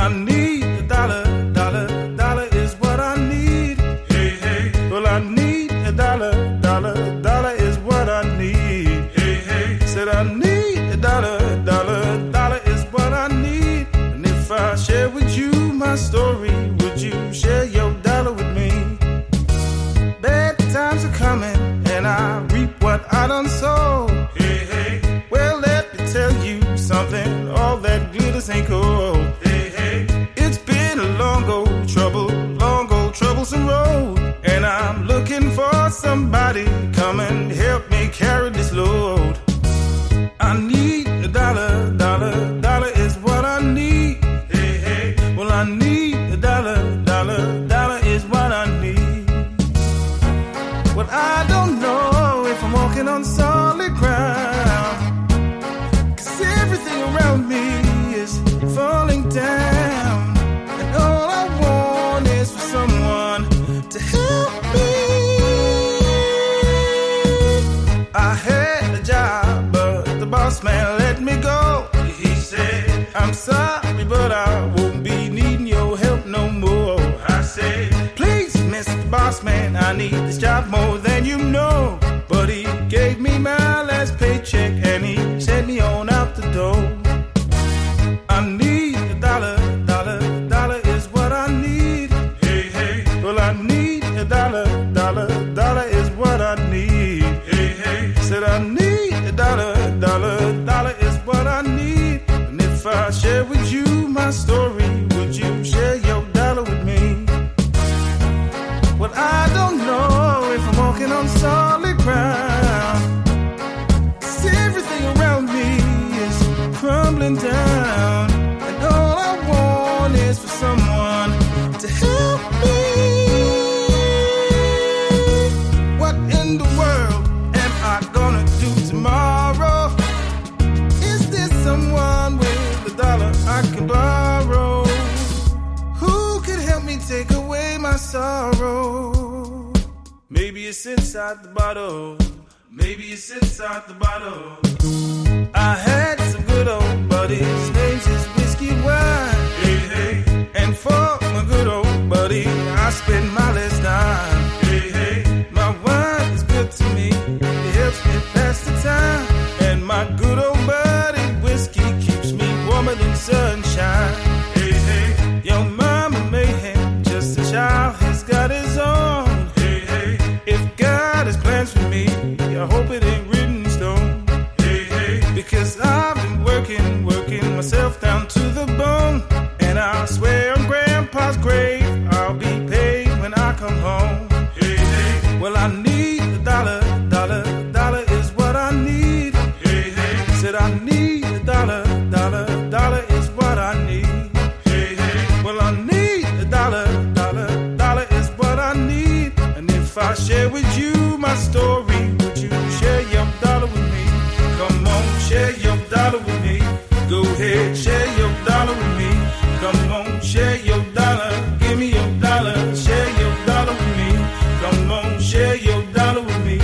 need a dollar, dollar, dollar is what I need. Hey, hey. Well, I need a dollar, dollar, dollar is what I need. Hey, hey. Said I need a dollar, dollar, dollar is what I need. And if I share with you my story, would you share your dollar with me? Bad times are coming, and I reap what I done sow. Hey, hey. Well, let me tell you something, all that glitters ain't gold. Hey, hey. It's been a long old troublesome road, and I'm looking for somebody come and help me carry this load. I need a dollar, dollar, dollar is what I need. Hey, hey. Well, I need a dollar, dollar, dollar is what I need. Well, I don't know if I'm walking on solid ground, 'cause everything around me is falling down, and all I want is for someone to help me. I had a job, but the boss man let me go. He said, I'm sorry, but I won't be needing your help no more. I said, Please, Mr. Boss Man, I need this job more than you know. But he gave me my last paycheck and he sent me on out the door. I need a dollar, dollar, dollar is what I need. hey, hey. Well, I need a dollar, dollar, dollar is what I need. Hey, hey. Said I need a dollar, dollar, dollar is what I need. And if I share with you my story, would you share your dollar with me? Well, I don't know if I'm walking on solid ground, 'cause everything around me is crumbling down, and all I want is for someone to help me. What in the world am I gonna do tomorrow? Is there someone with a dollar I can borrow? Who could help me take away my sorrow? Maybe it's inside the bottle. Maybe it's inside the bottle. I had some good old buddies, names is whiskey wine. Hey, hey. And for my good old buddy, I spend my last dime. Hey, hey. My wine is good to me, it helps me pass the time. And my good old buddy, whiskey, keeps me warmer than sunshine. Hey, hey. Your mama mayhem, just a child has got his own. Hey, hey. If God has plans for me, I hope it ain't written in stone. Hey, hey. Because I've been working myself down to the bone. And I swear on Grandpa's grave, I'll be paid when I come home. Hey, hey. Well, I need a dollar, dollar, dollar is what I need. Hey, hey. Said I need a dollar, dollar, dollar is what I need. Hey, hey. Well, I need a dollar, dollar, dollar is what I need. And if I share with you my story, would you share your dollar with me? Come on, share your dollar with me. Go ahead, share your dollar with me. Come on, share your dollar. Give me your dollar, share your dollar with me. Come on, share your dollar with me.